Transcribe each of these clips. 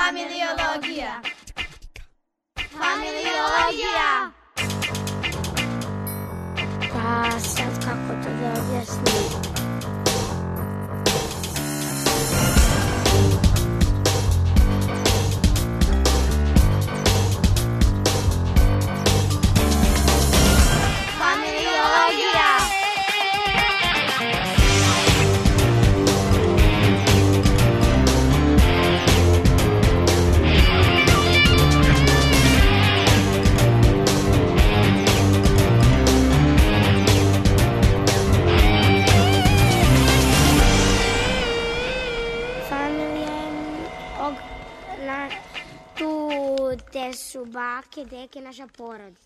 Familiologija. Familiologija. Pa sad kako to da objasnim? Gde su bake, deke, naša porodica.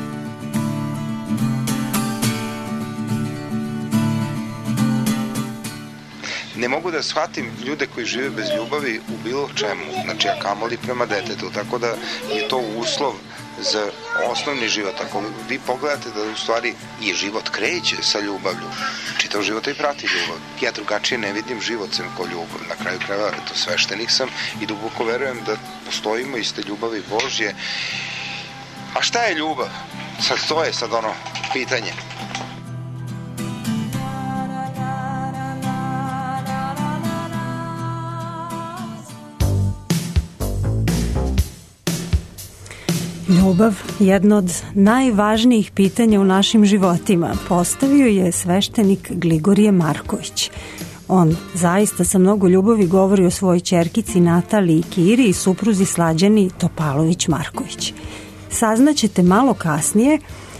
Ne mogu da shvatim ljude koji žive bez ljubavi u bilo čemu, znači a kamoli prema detetu, tako da je to uslov za osnovni život. Ako vi pogledate da u stvari i život kreće sa ljubavlju, čitav život i prati ljubav. Ja drugačije ne vidim život sem ko ljubav. Na kraju krajeva, to sveštenik sam i duboko verujem da postojimo iste ljubavi Božje. A šta je ljubav? Sad to je sad ono pitanje. Ljubav, jedno od najvažnijih pitanja u našim životima, postavio je sveštenik Gligorije Marković. On zaista sa mnogo ljubavi govori o svojoj ćerkici Nataliji Kiri i supruzi Slađani Topalović Marković. Saznaćete malo kasnije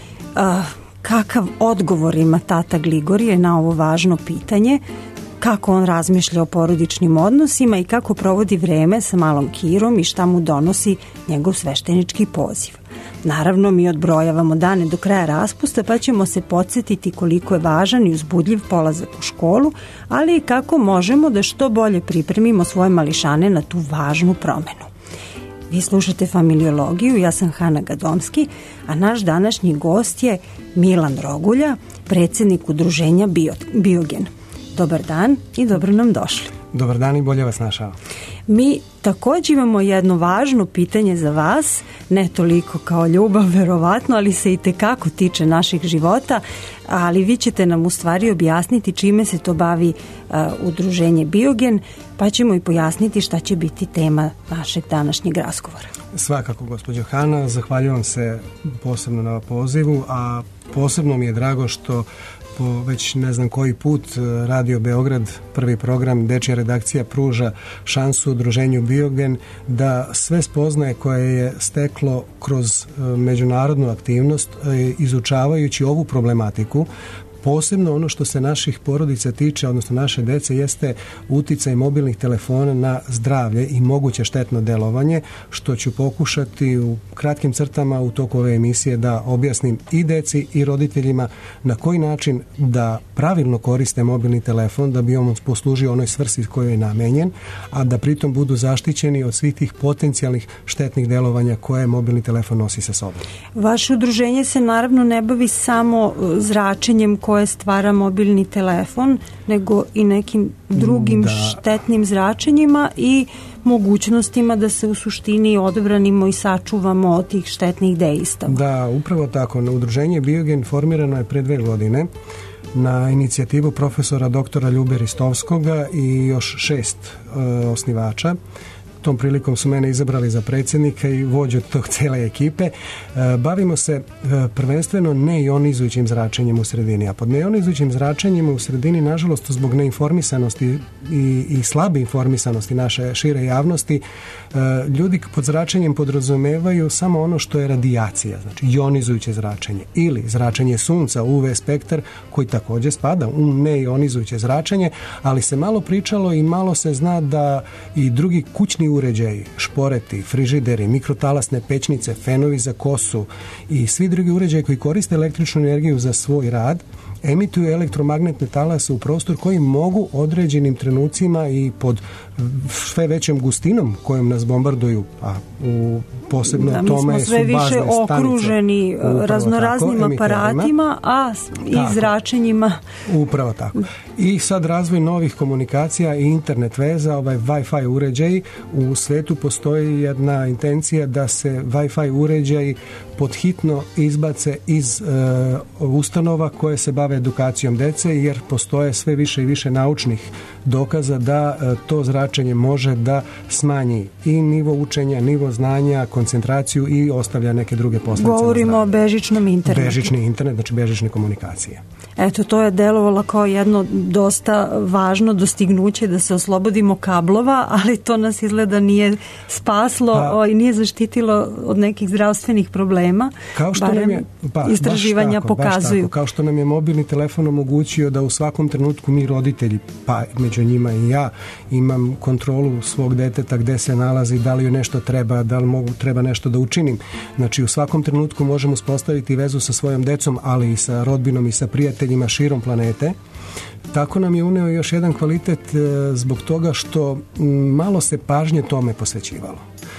kakav odgovor ima tata Gligorije na ovo važno pitanje, kako on razmišlja o porodičnim odnosima i kako provodi vreme sa malom Kirom i šta mu donosi njegov sveštenički poziv. Naravno, mi odbrojavamo dane do kraja raspusta, pa ćemo se podsjetiti koliko je važan i uzbudljiv polazak u školu, ali i kako možemo da što bolje pripremimo svoje mališane na tu važnu promenu. Vi slušate Familiologiju, ja sam Hana Gadomski, a naš današnji gost je Milan Rogulja, predsjednik udruženja Biogen. Dobar dan i dobro nam došli. Dobar dan i bolje vas našao. Mi također imamo jedno važno pitanje za vas, ne toliko kao ljubav verovatno, ali se i tekako tiče naših života, ali vi ćete nam u stvari objasniti čime se to bavi udruženje Biogen, pa ćemo i pojasniti šta će biti tema našeg današnjeg razgovora. Svakako, gospođo Hana, zahvaljujem se posebno na pozivu, a posebno mi je drago što po već ne znam koji put Radio Beograd, prvi program, dečja redakcija, pruža šansu udruženju Biogen da sve spoznaje koje je steklo kroz međunarodnu aktivnost izučavajući ovu problematiku. Posebno ono što se naših porodica tiče, odnosno naše dece, jeste uticaj mobilnih telefona na zdravlje i moguće štetno delovanje, što ću pokušati u kratkim crtama u toku ove emisije da objasnim i deci i roditeljima na koji način da pravilno koriste mobilni telefon da bi on poslužio onoj svrsi kojoj je namenjen, a da pritom budu zaštićeni od svih tih potencijalnih štetnih delovanja koje mobilni telefon nosi sa sobom. Vaše udruženje se naravno ne bavi samo zračenjem koje stvara mobilni telefon, nego i nekim drugim štetnim zračenjima i mogućnostima da se u suštini odbranimo i sačuvamo od tih štetnih dejstava. Da, upravo tako. Udruženje Biogen formirano je pre 2 godine na inicijativu profesora doktora Ljube Ristovskoga i još 6 osnivača. Tom prilikom su mene izabrali za predsjednika i vođu tog cijele ekipe. Bavimo se prvenstveno neionizujućim zračenjem u sredini, a pod neionizujućim zračenjem u sredini, nažalost, zbog neinformisanosti i slabe informisanosti naše šire javnosti, ljudi pod zračenjem podrazumevaju samo ono što je radijacija, znači ionizujuće zračenje ili zračenje sunca, UV spektar, koji također spada u neionizujuće zračenje, ali se malo pričalo i malo se zna da i drugi kućni uređaji, šporeti, frižideri, mikrotalasne pećnice, fenovi za kosu i svi drugi uređaji koji koriste električnu energiju za svoj rad emituju elektromagnetne talase u prostor koji mogu određenim trenucima i pod sve većom gustinom kojom nas bombarduju, a posebno tome su bazne stanice. Mi smo sve više okruženi raznoraznim aparatima, a i zračenjima. Upravo tako. I sad razvoj novih komunikacija i internet veza, Wi-Fi uređaji. U svetu postoji jedna intencija da se Wi-Fi uređaji podhitno izbace iz ustanova koje se bave edukacijom dece, jer postoje sve više i više naučnih dokaza da to zračenje može da smanji i nivo učenja, nivo znanja, koncentraciju i ostavlja neke druge posljedice. Govorimo o bežičnom internetu. Bežični internet, znači bežične komunikacije. Eto, to je delovalo kao jedno dosta važno dostignuće da se oslobodimo kablova, ali to nas izgleda nije spaslo i nije zaštitilo od nekih zdravstvenih problema. Kao što nam je, istraživanja pokazuju. Kao što nam je mobilni telefon omogućio da u svakom trenutku mi roditelji, pa među njima i ja, imam kontrolu svog deteta gde se nalazi, da li joj nešto treba, da li treba nešto da učinim. Znači u svakom trenutku možemo uspostaviti vezu sa svojom decom, ali i sa rodbinom i sa prijateljima širom planete. Tako nam je uneo još jedan kvalitet zbog toga što malo se pažnje tome posvećivalo.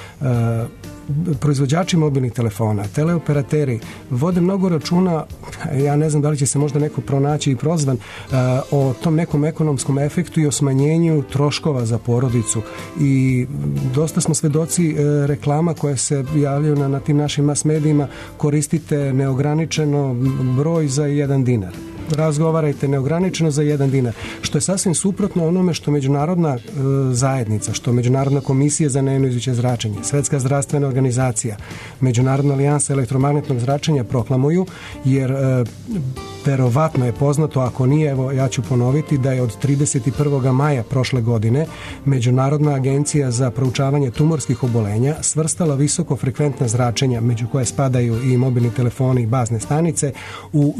Proizvođači mobilnih telefona, teleoperateri vode mnogo računa, ja ne znam da li će se možda neko pronaći i prozvan, o tom nekom ekonomskom efektu i o smanjenju troškova za porodicu. I dosta smo svedoci reklama koje se javljaju na tim našim mass medijima: koristite neograničeno broj za 1 dinar. Razgovarajte neograničeno za 1 dinar, što je sasvim suprotno onome što međunarodna zajednica, što Međunarodna komisija za neionizirajuće zračenje, Svetska zdravstvena organizacija, Međunarodna alijansa elektromagnetnog zračenja proklamuju, jer verovatno je poznato, ako nije, evo ja ću ponoviti, da je od 31. maja prošle godine Međunarodna agencija za proučavanje tumorskih obolenja svrstala visokofrekventna zračenja, među koje spadaju i mobilni telefoni i bazne stanice, u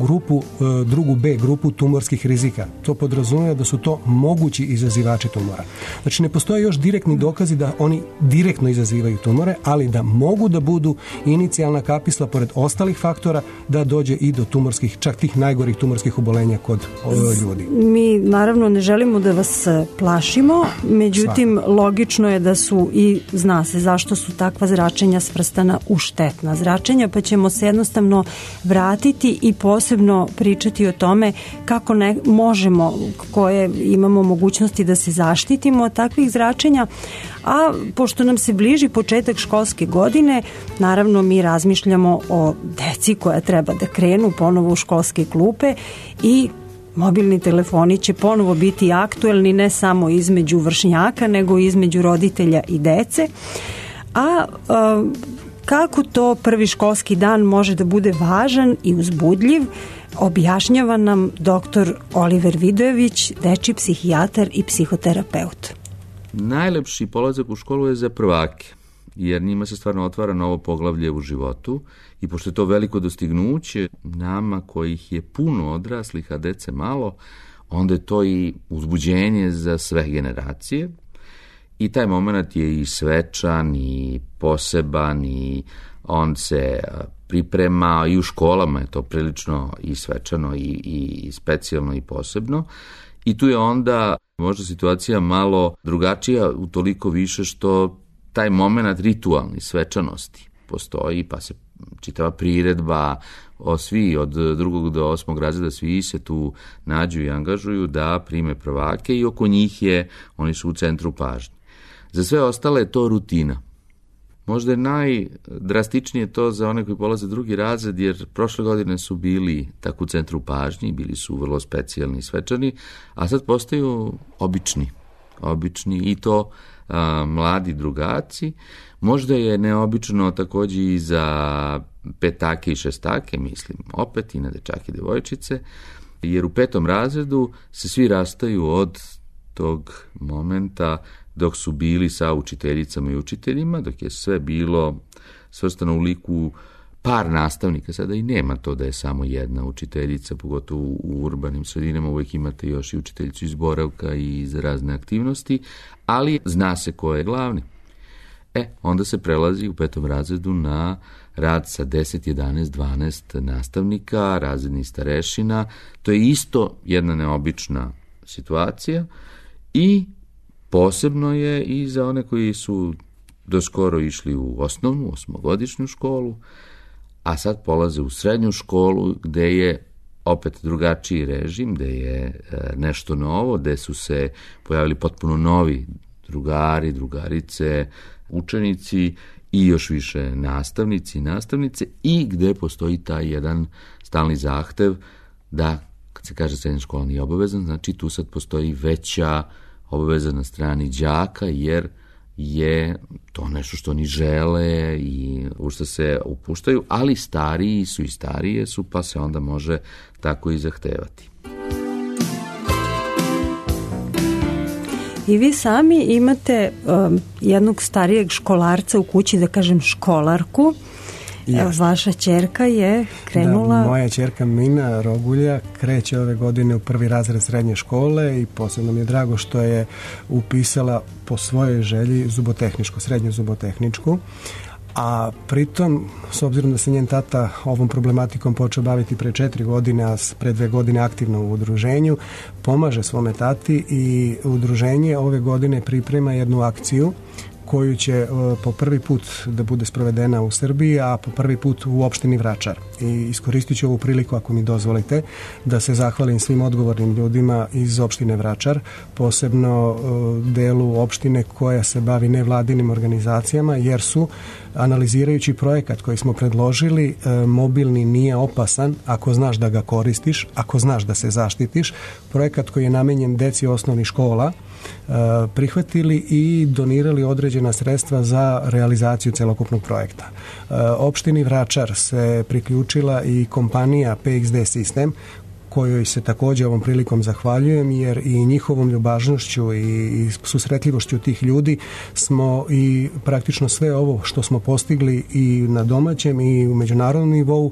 drugu B grupu tumorskih rizika. To podrazumijeva da su to mogući izazivači tumora. Znači ne postoje još direktni dokazi da oni direktno izazivaju tumore, ali da mogu da budu inicijalna kapisla pored ostalih faktora da dođe i do tumorskih, čak tih najgorih tumorskih oboljenja kod ljudi. Mi naravno ne želimo da vas plašimo, međutim logično je da su i zna se zašto su takva zračenja svrstana u štetna zračenja, pa ćemo se jednostavno vratiti i posebno pričati o tome kako možemo, koje imamo mogućnosti da se zaštitimo od takvih zračenja, a pošto nam se bliži početak školske godine, naravno mi razmišljamo o deci koja treba da krenu ponovo u školske klupe i mobilni telefoni će ponovo biti aktuelni ne samo između vršnjaka, nego i između roditelja i dece. A kako to prvi školski dan može da bude važan i uzbudljiv, objašnjava nam dr. Oliver Vidojević, dečji psihijatar i psihoterapeut. Najlepši polazak u školu je za prvake, jer njima se stvarno otvara novo poglavlje u životu i pošto je to veliko dostignuće nama kojih je puno odraslih, a dece malo, onda je to i uzbuđenje za sve generacije i taj moment je i svečan i poseban i on se priprema i u školama je to prilično i svečano i specijalno i posebno i tu je onda možda situacija malo drugačija utoliko više što taj moment ritualni svečanosti postoji, pa se čitava priredba, svi od 2. do 8. razreda, svi se tu nađu i angažuju da prime prvake i oko njih oni su u centru pažnje. Za sve ostale je to rutina. Možda je najdrastičnije to za one koji polaze 2. razred, jer prošle godine su bili tako u centru pažnji, bili su vrlo specijalni i svečani, a sad postaju obični i to mladi drugaci. Možda je neobično također i za petake i šestake, mislim, opet i na dečake i devojčice, jer u 5. razredu se svi rastaju od tog momenta dok su bili sa učiteljicama i učiteljima, dok je sve bilo svrstano u liku par nastavnika. Sada i nema to da je samo jedna učiteljica, pogotovo u urbanim sredinama, uvijek imate još i učiteljicu iz boravka i iz razne aktivnosti, ali zna se ko je glavni. Onda se prelazi u 5. razredu na rad sa 10, 11, 12 nastavnika, razrednih starešina. To je isto jedna neobična situacija i posebno je i za one koji su doskoro išli u osnovnu, 8-godišnju školu, a sad polaze u srednju školu gde je opet drugačiji režim, gde je nešto novo, gde su se pojavili potpuno novi drugari, drugarice, učenici i još više nastavnici i nastavnice i gde postoji taj jedan stalni zahtev da, kad se kaže srednja škola nije obavezan, znači tu sad postoji veća obaveza na strani đaka, jer je to nešto što oni žele i u što se upuštaju, ali stariji su i starije su, pa se onda može tako i zahtevati. I vi sami imate jednog starijeg školarca u kući, da kažem školarku. Evo, vaša ćerka je krenula... Da, moja ćerka Mina Rogulja kreće ove godine u 1. razred srednje škole i posebno mi je drago što je upisala po svojoj želji zubotehničku, srednju zubotehničku. A pritom, s obzirom da se njen tata ovom problematikom počeo baviti pre 4 godine, a pre 2 godine aktivno u udruženju, pomaže svome tati i udruženje ove godine priprema jednu akciju koju će po prvi put da bude sprovedena u Srbiji, a po prvi put u opštini Vračar. I iskoristit ću ovu priliku, ako mi dozvolite, da se zahvalim svim odgovornim ljudima iz opštine Vračar, posebno delu opštine koja se bavi nevladinim organizacijama, jer su, analizirajući projekat koji smo predložili, mobilni nije opasan ako znaš da ga koristiš, ako znaš da se zaštitiš. Projekat koji je namenjen deci osnovnih škola, prihvatili i donirali određena sredstva za realizaciju celokupnog projekta. Opštini Vračar se priključila i kompanija PXD Sistem, kojoj se također ovom prilikom zahvaljujem, jer i njihovom ljubažnošću i susretljivošću tih ljudi smo i praktično sve ovo što smo postigli i na domaćem i u međunarodnom nivou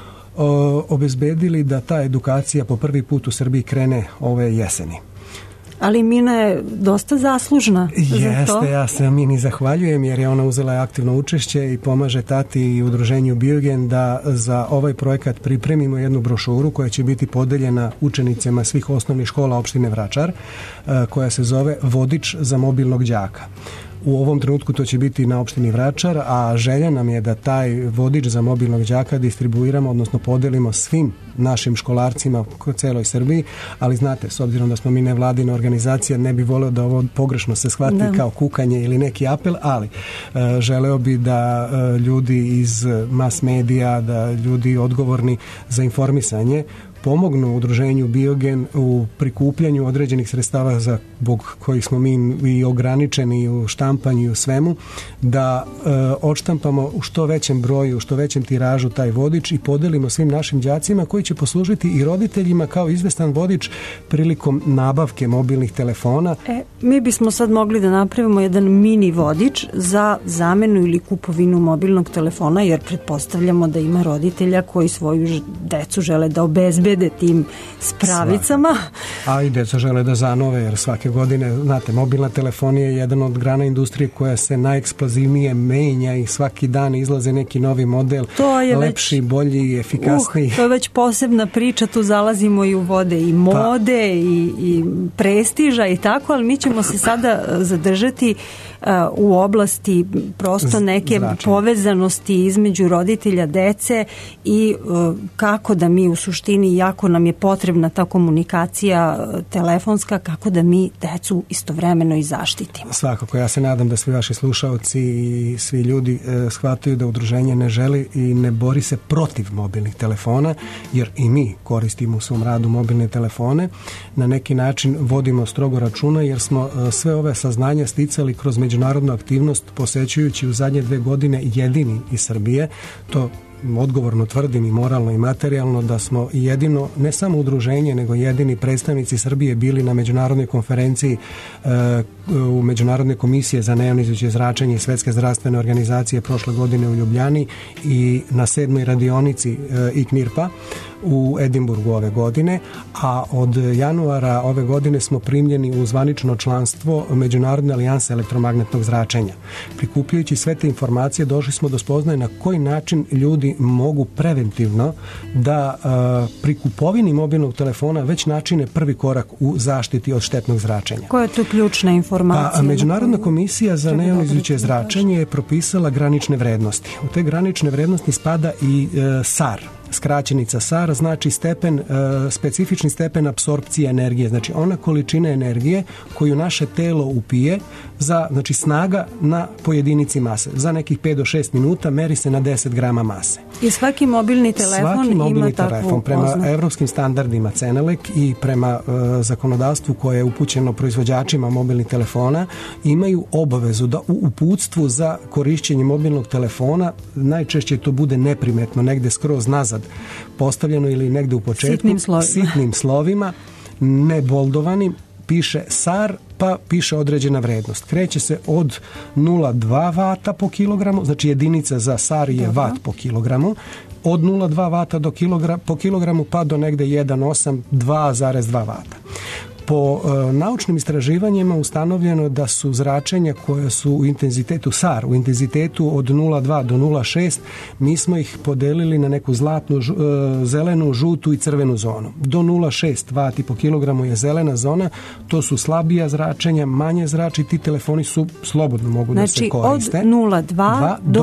obezbedili da ta edukacija po prvi put u Srbiji krene ove jeseni. Ali Mina je dosta zaslužna za to. Jeste, ja se Mini zahvaljujem jer je ona uzela aktivno učešće i pomaže tati i udruženju Biogen da za ovaj projekat pripremimo jednu brošuru koja će biti podeljena učenicima svih osnovnih škola opštine Vračar, koja se zove Vodič za mobilnog đaka. U ovom trenutku to će biti na opštini Vračar, a želja nam je da taj vodič za mobilnog đaka distribuiramo, odnosno podelimo svim našim školarcima u celoj Srbiji, ali znate, s obzirom da smo mi nevladina organizacija, ne bi voleo da ovo pogrešno se shvati kao kukanje ili neki apel, ali želeo bi da ljudi iz mas medija, da ljudi odgovorni za informisanje pomognu udruženju Biogen u prikupljanju određenih sredstava za bog koji smo mi i ograničeni u štampanju i u svemu, da odštampamo u što većem broju, u što većem tiražu taj vodič i podelimo svim našim đacima koji će poslužiti i roditeljima kao izvestan vodič prilikom nabavke mobilnih telefona. Mi bismo sad mogli da napravimo jedan mini vodič za zamenu ili kupovinu mobilnog telefona, jer pretpostavljamo da ima roditelja koji svoju decu žele da obezbede tim spravicama. A i deca žele da zanove, jer svake godine, znate, mobilna telefonija je jedan od grana industrije koja se najeksplozivnije menja i svaki dan izlaze neki novi model, lepši, bolji, efikasniji. To je već posebna priča, tu zalazimo i u vode i mode i prestiža i tako, ali mi ćemo se sada zadržati u oblasti prosto neke povezanosti između roditelja, dece i kako da mi u suštini, jako nam je potrebna ta komunikacija telefonska, kako da mi decu istovremeno i zaštitimo. Svakako, ja se nadam da svi vaši slušaoci i svi ljudi shvataju da udruženje ne želi i ne bori se protiv mobilnih telefona, jer i mi koristimo u svom radu mobilne telefone. Na neki način vodimo strogo računa, jer smo sve ove saznanja sticali kroz međunarodnu aktivnost, posećujući u zadnje 2 godine jedini iz Srbije. To odgovorno tvrdim i moralno i materijalno da smo jedino, ne samo udruženje, nego jedini predstavnici Srbije bili na međunarodnoj konferenciji u Međunarodne komisije za nejonizujuće zračenje Svetske zdravstvene organizacije prošle godine u Ljubljani i na 7. radionici ICNIRP-a u Edinburgu ove godine, a od januara ove godine smo primljeni u zvanično članstvo Međunarodne alijanse elektromagnetnog zračenja. Prikupljajući sve te informacije došli smo do spoznaje na koji način ljudi mogu preventivno da pri kupovini mobilnog telefona već načine prvi korak u zaštiti od štetnog zračenja. Koja je to ključna informacija? Međunarodna komisija za nejonizujuće zračenje je propisala granične vrednosti. U te granične vrednosti spada i SAR. Skraćenica SAR znači specifični stepen apsorpcije energije, znači ona količina energije koju naše telo upije znači snaga na pojedinici mase. Za nekih 5 do 6 minuta meri se na 10 grama mase. I svaki mobilni telefon ima takvu prema evropskim standardima CENELEC i prema zakonodavstvu koje je upućeno proizvođačima mobilnih telefona, imaju obavezu da u uputstvu za korišćenje mobilnog telefona, najčešće to bude neprimetno, negde skroz nazad postavljeno ili negde u početku, sitnim slovima, ne boldovanim, piše SAR, pa piše određena vrednost. Kreće se od 0,2 vata po kilogramu, znači jedinica za SAR je vat po kilogramu, od 0,2 vata po kilogramu pa do negde 1,8, 2,2 vata. Po naučnim istraživanjima ustanovljeno da su zračenja koja su u intenzitetu SAR, u intenzitetu od 0,2 do 0,6, mi smo ih podelili na neku zlatnu, zelenu, žutu i crvenu zonu. Do 0,6 vati po kilogramu je zelena zona, to su slabija zračenja, manje zrači, ti telefoni su slobodno mogu da se koriste. Znači od 0,2 do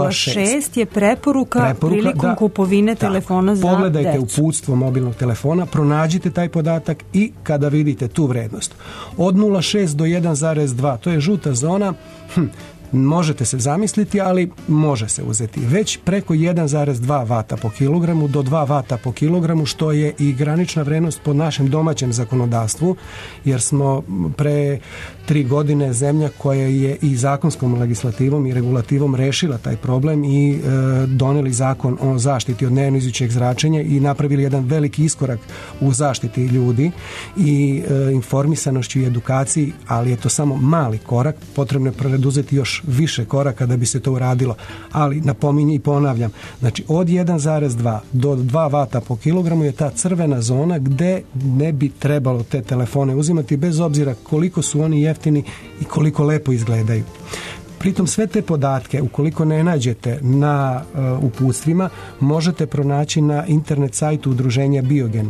0,6 je preporuka prilikom kupovine telefona za decu. Pogledajte uputstvo mobilnog telefona, pronađite taj podatak i kada vidite tu vrednost. Od 0,6 do 1,2, to je žuta zona, možete se zamisliti, ali može se uzeti. Već preko 1,2 vata po kilogramu do 2 vata po kilogramu, što je i granična vrednost po našem domaćem zakonodavstvu, jer smo pre 3 godine zemlja koja je i zakonskom legislativom i regulativom rešila taj problem i doneli zakon o zaštiti od nejonizujućeg zračenja i napravili jedan veliki iskorak u zaštiti ljudi i informisanošću i edukaciji, ali je to samo mali korak, potrebno je preduzeti još više koraka da bi se to uradilo, ali napominjem i ponavljam, znači od 1,2 do 2 vata po kilogramu je ta crvena zona gde ne bi trebalo te telefone uzimati bez obzira koliko su oni jeftini i koliko lepo izgledaju. Pritom sve te podatke, ukoliko ne nađete na uputstvima, možete pronaći na internet sajtu udruženja Biogen,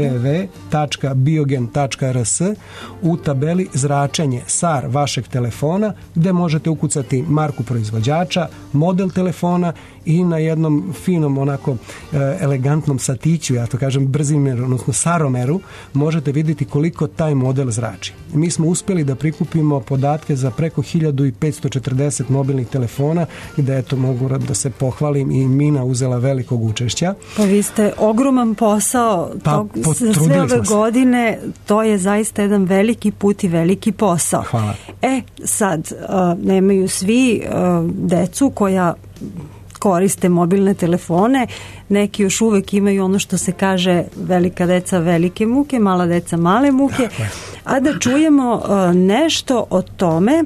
www.biogen.rs, u tabeli zračenje SAR vašeg telefona, gde možete ukucati marku proizvođača, model telefona i na jednom finom, onako elegantnom satiću, ja to kažem brzimeru, odnosno saromeru, možete vidjeti koliko taj model zrači. Mi smo uspjeli da prikupimo podatke za preko 1540 mobilnih telefona, gde eto mogu da se pohvalim i Mina uzela velikog učešća. Pa vi ste ogroman posao sve ove godine, to je zaista jedan veliki put i veliki posao. Hvala. Sad, nemaju svi decu koja koriste mobilne telefone, neki još uvek imaju ono što se kaže velika deca velike muke, mala deca male muke, a da čujemo nešto o tome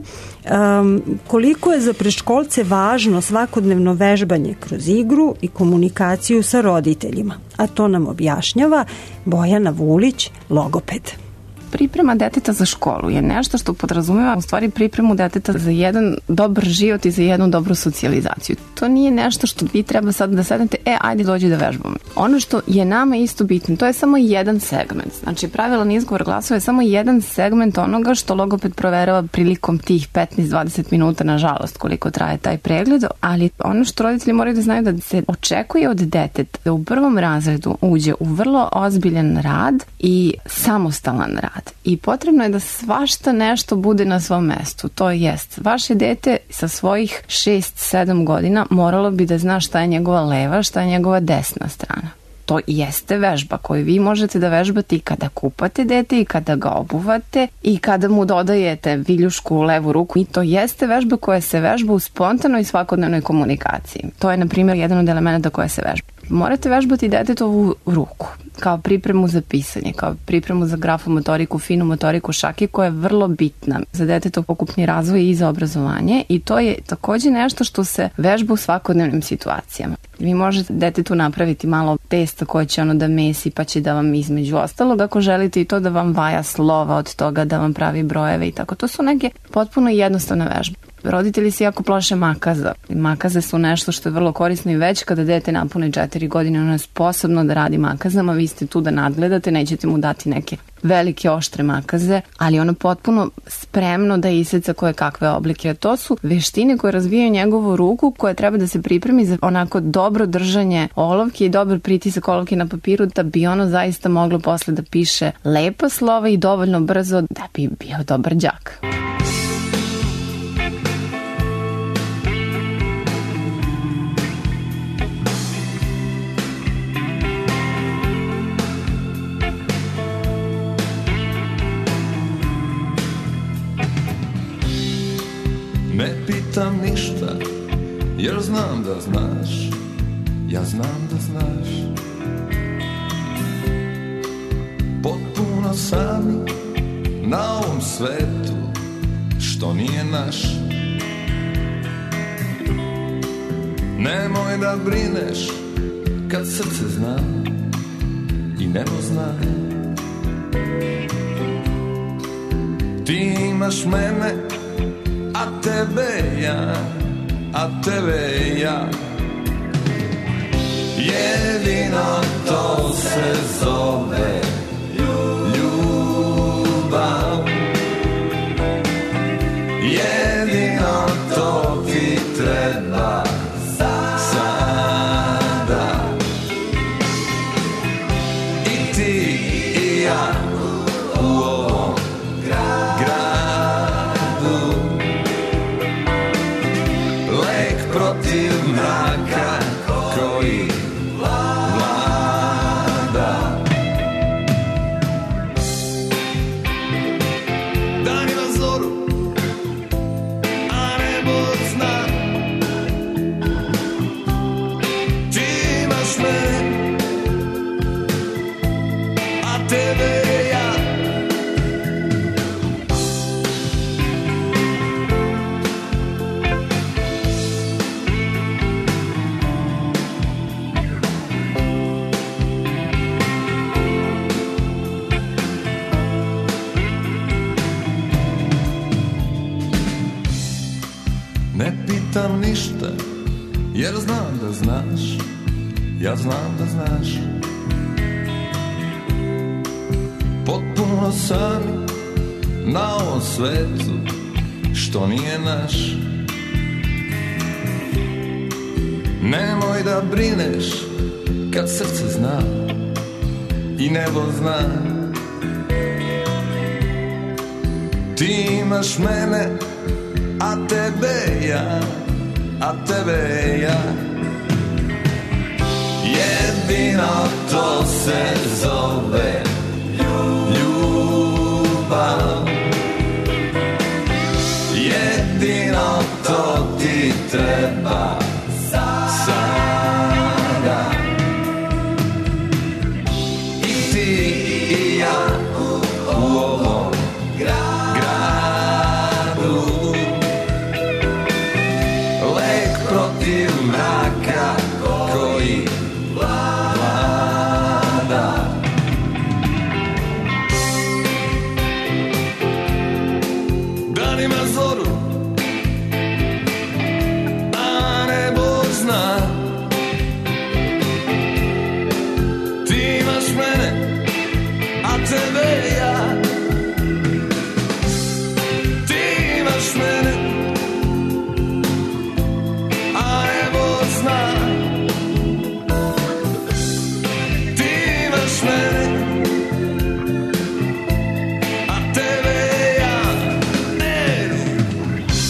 koliko je za predškolce važno svakodnevno vežbanje kroz igru i komunikaciju sa roditeljima, a to nam objašnjava Bojana Vulić, logoped. Priprema deteta za školu je nešto što podrazumeva u stvari pripremu deteta za jedan dobar život i za jednu dobru socijalizaciju. To nije nešto što vi treba sad da sednete, ajde dođi da vežbamo. Ono što je nama isto bitno, to je samo jedan segment. Znači, pravilan izgovor glasova je samo jedan segment onoga što logoped proverava prilikom tih 15-20 minuta, nažalost, koliko traje taj pregled, ali ono što roditelji moraju da znaju da se očekuje od deteta da u prvom razredu uđe u vrlo ozbiljan rad i samostalan rad. I potrebno je da svašta nešto bude na svom mestu. To jest, vaše dete sa svojih 6-7 godina moralo bi da zna šta je njegova leva, šta je njegova desna strana. To jeste vežba koju vi možete da vežbate i kada kupate dete i kada ga obuvate i kada mu dodajete viljušku u levu ruku. I to jeste vežba koja se vežba u spontanoj svakodnevnoj komunikaciji. To je, na primjer, jedan od elementa koja se vežba. Morate vežbati detetovu ruku kao pripremu za pisanje, kao pripremu za grafomotoriku, finu motoriku šake, koja je vrlo bitna za detetov pokupni razvoj i za obrazovanje, i to je takođe nešto što se vežba u svakodnevnim situacijama. Vi možete detetu napraviti malo testa koje će ono da mesi, pa će da vam između ostalog, ako želite, i to da vam vaja slova, od toga da vam pravi brojeve i tako. To su neke potpuno jednostavne vežbe. Roditelji se jako plaše makaza. Makaze su nešto što je vrlo korisno i već kada dete napune 4 godine, ono je sposobno da radi makazama, vi ste tu da nadgledate, nećete mu dati neke velike oštre makaze, ali ono potpuno spremno da iseca koje kakve oblike. To su veštine koje razvijaju njegovu ruku, koja treba da se pripremi za onako dobro držanje olovke i dobar pritisak olovke na papiru, da bi ono zaista moglo posle da piše lepa slova i dovoljno brzo da bi bio dobar đak. Ne pitam ništa, jer znam da znaš, ja znam da znaš. Potpuno sami na ovom svetu, što nije naš. Nemoj da brineš, kad srce zna i nebo zna. Ti imaš mene, a tebe ja, a tebe ja. Jedino to se zove ljubav. Jedino to ti treba sada. I ti i ja u ovom gradu. Lek protiv mraka koji vlada. Dan ima zoru, a nebo zna. Ti imaš mene, a tebe ja. Ne pitam ništa, jer znam da znaš, ja znam da znaš. Potpuno sami na ovom svetu, što nije naš. Nemoj da brineš, kad srce zna i nebo zna. Ti imaš mene, a tebe ja, a tebe ja. Jedino to se zove ljubav. Jedino to ti treba sada. I ti i ja u ovom gradu. Lek protiv mraka koji vlada. Dan ima zoru, a nebo zna. Ti imaš mene, a tebe ja. Ti imaš mene, a nebo zna. Ti imaš mene, a tebe ja.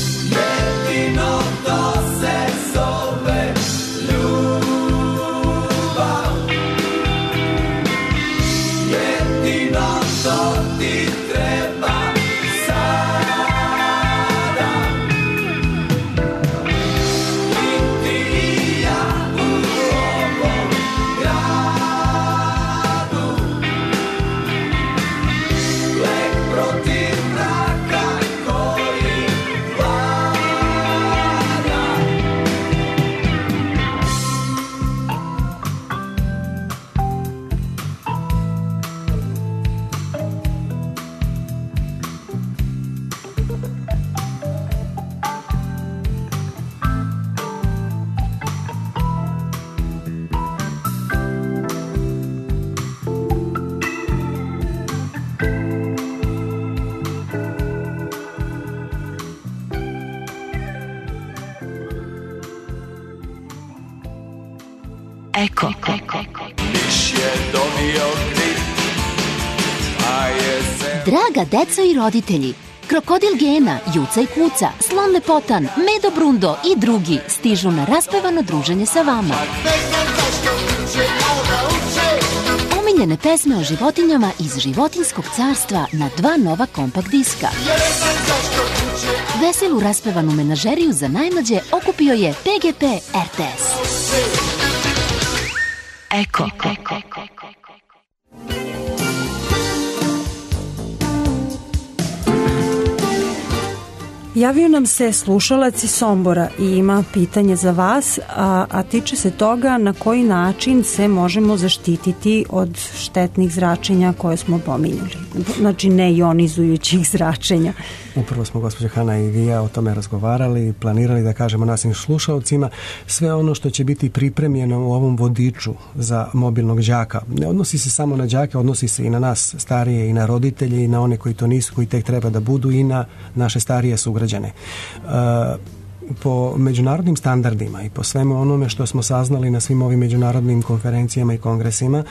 Eko. Draga deco i roditelji, Krokodil Gena, Juca i Kuca, Slon Lepotan, Medo Brundo i drugi stižu na raspevano druženje sa vama. Omiljene pesme o životinjama iz životinjskog carstva na 2 nova kompakt diska. Veselu raspevanu menažeriju za najmlađe okupio je PGP RTS. Eko. Javio nam se slušalac iz Sombora i ima pitanje za vas, a tiče se toga na koji način se možemo zaštititi od štetnih zračenja koje smo pominjali. Znači neionizujućih zračenja. Upravo smo, gospođa Hana i vi o tome razgovarali i planirali da kažemo našim slušalcima sve ono što će biti pripremljeno u ovom vodiču za mobilnog đaka. Ne odnosi se samo na đake, odnosi se i na nas starije i na roditelje i na one koji to nisu, koji tek treba da budu i na naše starije sugrađane. Po međunarodnim standardima i po svemu onome što smo saznali na svim ovim međunarodnim konferencijama i kongresima,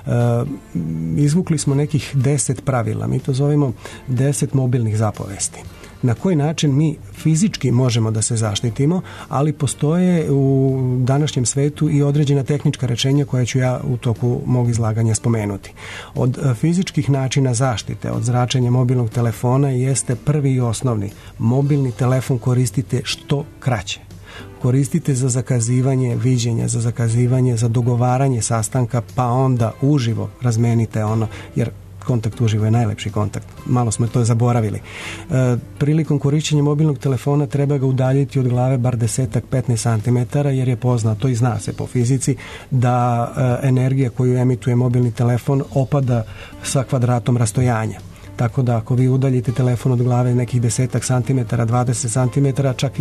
izvukli smo nekih 10 pravila. Mi to zovemo 10 mobilnih zapovesti. Na koji način mi fizički možemo da se zaštitimo, ali postoje u današnjem svetu i određena tehnička rečenja koja ću ja u toku mog izlaganja spomenuti. Od fizičkih načina zaštite od zračenja mobilnog telefona jeste prvi i osnovni. Mobilni telefon koristite što kraće. Koristite za zakazivanje viđenja, za zakazivanje, za dogovaranje sastanka, pa onda uživo razmenite ono, jer kontakt uživo je najlepši kontakt. Malo smo to zaboravili. Prilikom korišćenja mobilnog telefona treba ga udaljiti od glave bar 10-15 cm, jer je poznato i zna se po fizici da energija koju emituje mobilni telefon opada sa kvadratom rastojanja. Tako da ako vi udaljite telefon od glave nekih 10 cm, 20 cm, čak i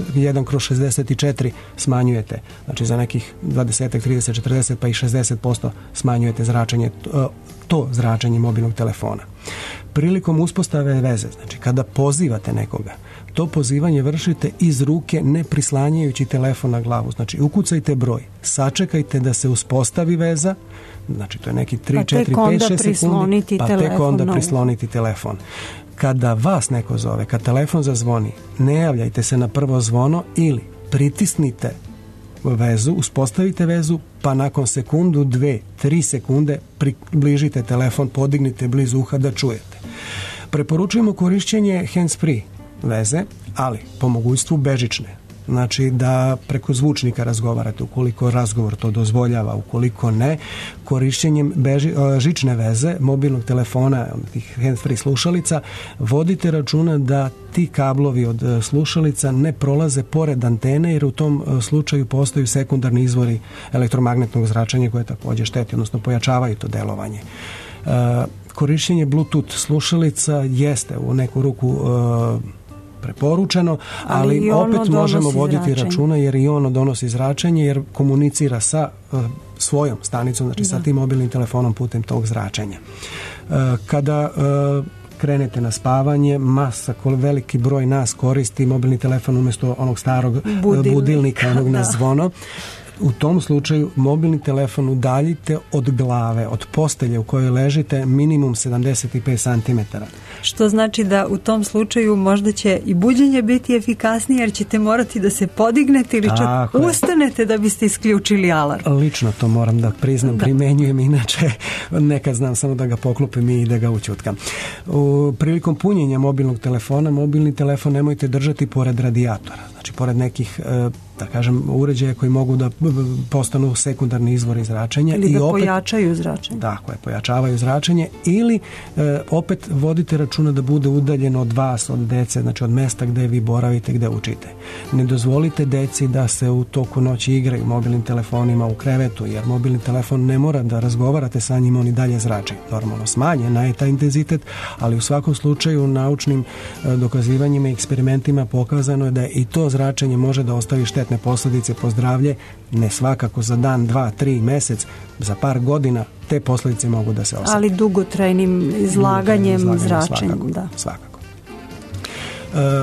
1/64 smanjujete. Znači za nekih 20, 30, 40 pa i 60% smanjujete zračenje, to zračenje mobilnog telefona. Prilikom uspostave veze, znači kada pozivate nekoga, to pozivanje vršite iz ruke ne prislanjajući telefon na glavu. Znači ukucajte broj, sačekajte da se uspostavi veza, znači to je neki 3, 4, 5, 6 sekundi, pa tek onda prisloniti telefon. Kada vas neko zove, kad telefon zazvoni, ne javljajte se na prvo zvono ili pritisnite vezu, uspostavite vezu, pa nakon sekundu, 2, 3 sekunde približite telefon, podignite blizu uha da čujete. Preporučujemo korišćenje hands-free veze, ali po mogućstvu bežične. Znači da preko zvučnika razgovarate ukoliko razgovor to dozvoljava, ukoliko ne, korišćenjem žične veze, mobilnog telefona, tih hands-free slušalica, vodite računa da ti kablovi od slušalica ne prolaze pored antene, jer u tom slučaju postaju sekundarni izvori elektromagnetnog zračenja koje također šteti, odnosno pojačavaju to delovanje. Korišćenje Bluetooth slušalica jeste u neku ruku preporučeno, ali opet možemo voditi računa jer i ono donosi zračenje, jer komunicira sa svojom stanicom, znači sa tim mobilnim telefonom putem tog zračenja. Kada krenete na spavanje, veliki broj nas koristi mobilni telefon umjesto onog starog budilnika, onog na zvono. U tom slučaju mobilni telefon udaljite od glave, od postelje u kojoj ležite minimum 75 cm. Što znači da u tom slučaju možda će i buđenje biti efikasnije, jer ćete morati da se podignete ili čak ustanete da biste isključili alarm. Lično to moram da priznam, primenjujem, inače nekad znam samo da ga poklopim i da ga ućutkam. Prilikom punjenja mobilnog telefona, mobilni telefon nemojte držati pored radijatora, znači pored nekih da kažem uređaja koji mogu da postanu sekundarni izvori zračenja ili da pojačaju zračenje. Koje pojačavaju zračenje, ili opet vodite računa da bude udaljeno od vas, od dece, znači od mesta gde vi boravite, gde učite. Ne dozvolite deci da se u toku noći igraju mobilnim telefonima u krevetu, jer mobilni telefon ne mora da razgovarate sa njim, on i dalje zrači. Normalno smanjena je taj intenzitet, ali u svakom slučaju naučnim dokazivanjima i eksperimentima pokazano je da i to zračenje može da ostavi štetne posljedice po zdravlje, ne svakako za dan, 2, 3 mesec, za par godina te posljedice mogu da se osjete. Ali dugotrajnim izlaganjem zračenja. Svakako.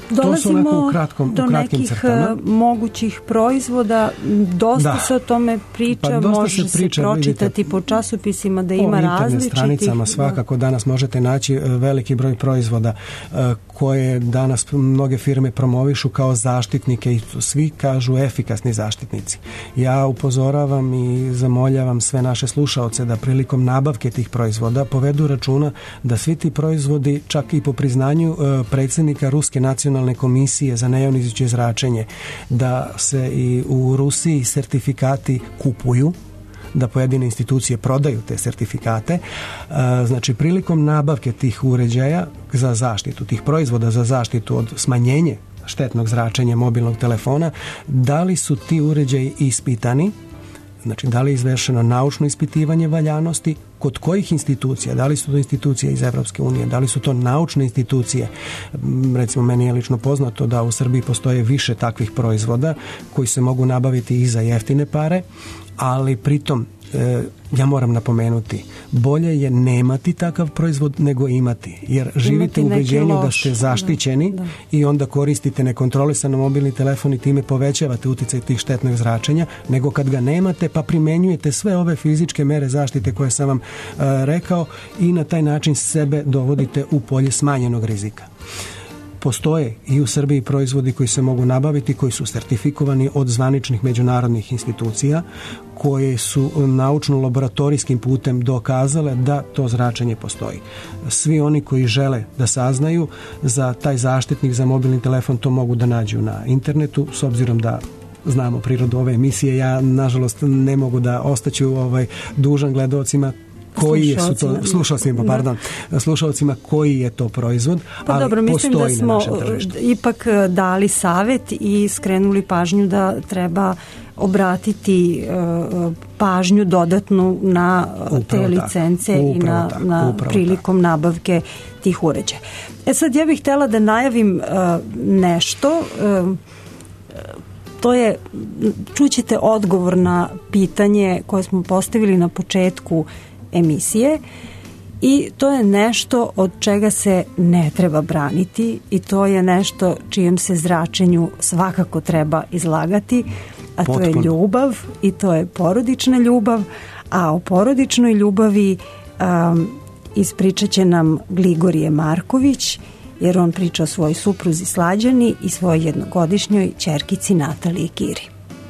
Dolazimo do nekih mogućih proizvoda, dosta se o tome priča, može se pročitati po časopisima da ima različitih. Po internet stranicama svakako danas možete naći veliki broj proizvoda koje danas mnoge firme promovišu kao zaštitnike i svi kažu efikasni zaštitnici. Ja upozoravam i zamoljavam sve naše slušaoce da prilikom nabavke tih proizvoda povedu računa da svi ti proizvodi, čak i po priznanju predsjednika Ruske nacionalne komisije za nejonizujuće zračenje, da se i u Rusiji sertifikati kupuju, da pojedine institucije prodaju te sertifikate. Znači, prilikom nabavke tih uređaja za zaštitu, tih proizvoda za zaštitu od smanjenje štetnog zračenja mobilnog telefona, da li su ti uređaji ispitani, znači da li je izvršeno naučno ispitivanje valjanosti, kod kojih institucija, da li su to institucije iz Evropske unije, da li su to naučne institucije. Recimo, meni je lično poznato da u Srbiji postoje više takvih proizvoda koji se mogu nabaviti i za jeftine pare, ali pritom ja moram napomenuti, bolje je nemati takav proizvod nego imati, jer živite u ubeđenju da ste zaštićeni i onda koristite nekontrolisano mobilni telefon i time povećavate uticaj tih štetnog zračenja, nego kad ga nemate pa primenjujete sve ove fizičke mere zaštite koje sam vam rekao i na taj način sebe dovodite u polje smanjenog rizika. Postoje i u Srbiji proizvodi koji se mogu nabaviti, koji su sertifikovani od zvaničnih međunarodnih institucija, koje su naučno-laboratorijskim putem dokazale da to zračenje postoji. Svi oni koji žele da saznaju za taj zaštitnik za mobilni telefon, to mogu da nađu na internetu, s obzirom da znamo prirodu ove emisije. Ja, nažalost, ne mogu da ostaću dužan gledalcima slušalcima koji je to proizvod, ali dobro, mislim da smo ipak dali savjet i skrenuli pažnju da treba obratiti pažnju dodatnu na te licence i na prilikom nabavke tih uređaja. Sad ja bih htjela da najavim nešto. To je, čućete odgovor na pitanje koje smo postavili na početku emisije i to je nešto od čega se ne treba braniti i to je nešto čijem se zračenju svakako treba izlagati, a to je ljubav i to je porodična ljubav, a o porodičnoj ljubavi ispričat će nam Gligorije Marković, jer on priča o svojoj supruzi Slađani i svojoj jednogodišnjoj ćerkici Nataliji Kiri.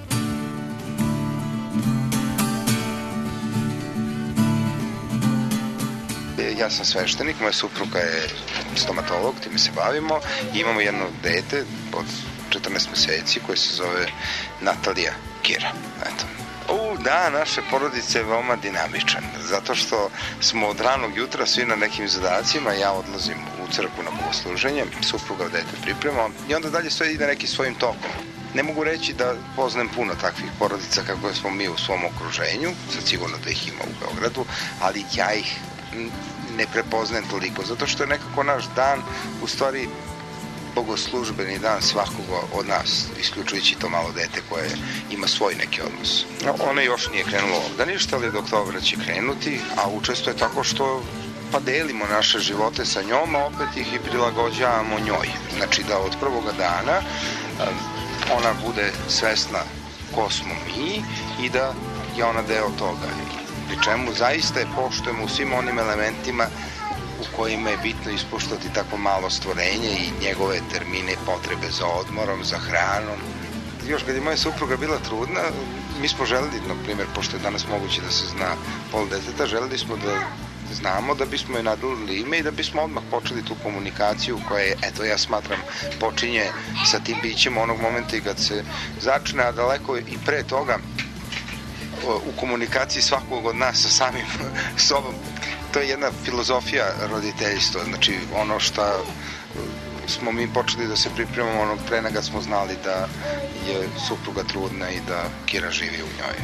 Ja sam sveštenik, moja supruga je stomatolog, time se bavimo i imamo jedno dete od 14 meseci koje se zove Natalija Kira. Eto. Da, naše porodice je veoma dinamičan, zato što smo od ranog jutra svi na nekim zadacima, ja odlazim u crkvu na bogosluženje, supruga dete priprema i onda dalje sve ide nekim svojim tokom. Ne mogu reći da poznajem puno takvih porodica kako smo mi u svom okruženju, sad sigurno da ih ima u Beogradu, ali ja ih ne prepoznajem toliko, zato što je nekako naš dan u stvari bogoslužbeni dan svakoga od nas, isključujući to malo dete koje ima svoj neki odnos. Ona još nije krenula ovdje ništa, ali do oktobra će krenuti, a učestvuje tako što pa delimo naše živote sa njom, a opet ih i prilagođavamo njoj. Znači da od prvoga dana ona bude svesna ko smo mi i da je ona deo toga. Pri čemu zaista je poštujemo u svim onim elementima u kojima je bitno ispoštovati tako malo stvorenje i njegove termine i potrebe za odmorom, za hranom. Još kad je moja supruga bila trudna, mi smo želeli, na primjer, pošto je danas moguće da se zna pol deteta, želeli smo da znamo da bismo je nadalili ime i da bismo odmah počeli tu komunikaciju koja je, eto ja smatram, počinje sa tim bićem onog momenta i kad se začne, a daleko i pre toga u komunikaciji svakog od nas sa samim sobom. To je jedna filozofija roditeljstva, znači ono što smo mi počeli da se pripremamo onog trena kad smo znali da je supruga trudna i da Kira živi u njoj.